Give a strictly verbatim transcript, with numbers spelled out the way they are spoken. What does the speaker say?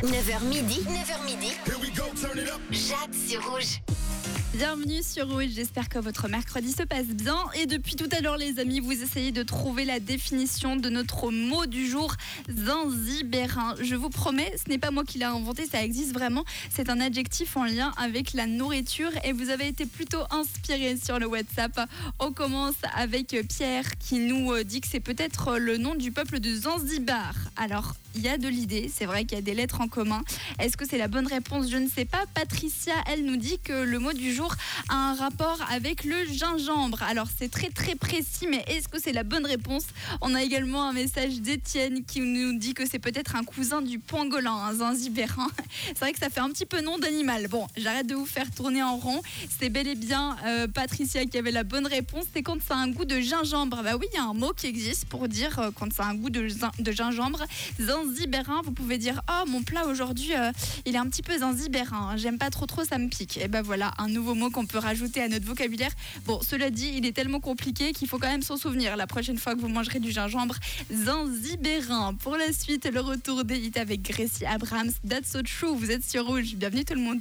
neuf heures midi, neuf heures midi. Jade sur Rouge. Bienvenue sur Rouge, j'espère que votre mercredi se passe bien. Et depuis tout à l'heure les amis, vous essayez de trouver la définition de notre mot du jour, zanzibérin. Je vous promets, ce n'est pas moi qui l'ai inventé, ça existe vraiment. C'est un adjectif en lien avec la nourriture et vous avez été plutôt inspirés sur le WhatsApp. On commence avec Pierre qui nous dit que c'est peut-être le nom du peuple de Zanzibar. Alors, il y a de l'idée, c'est vrai qu'il y a des lettres en commun. Est-ce que c'est la bonne réponse? Je ne sais pas. Patricia, elle nous dit que le mot du jour a un rapport avec le gingembre. Alors c'est très très précis, mais est-ce que c'est la bonne réponse? On a également un message d'Étienne qui nous dit que c'est peut-être un cousin du pangolin, un zanzibérin. C'est vrai que ça fait un petit peu nom d'animal. Bon, j'arrête de vous faire tourner en rond. C'est bel et bien euh, Patricia qui avait la bonne réponse. C'est quand ça a un goût de gingembre. Bah oui, il y a un mot qui existe pour dire euh, quand ça a un goût de, de gingembre. Zanzibérin, vous pouvez dire oh mon plat aujourd'hui euh, il est un petit peu zanzibérin, j'aime pas trop trop, ça me pique. Et ben voilà un nouveau mot qu'on peut rajouter à notre vocabulaire. Bon, cela dit, il est tellement compliqué qu'il faut quand même s'en souvenir la prochaine fois que vous mangerez du gingembre. Zanzibérin. Pour la suite, le retour des hits avec Gracie Abrams, That's So True. Vous êtes sur Rouge, bienvenue tout le monde.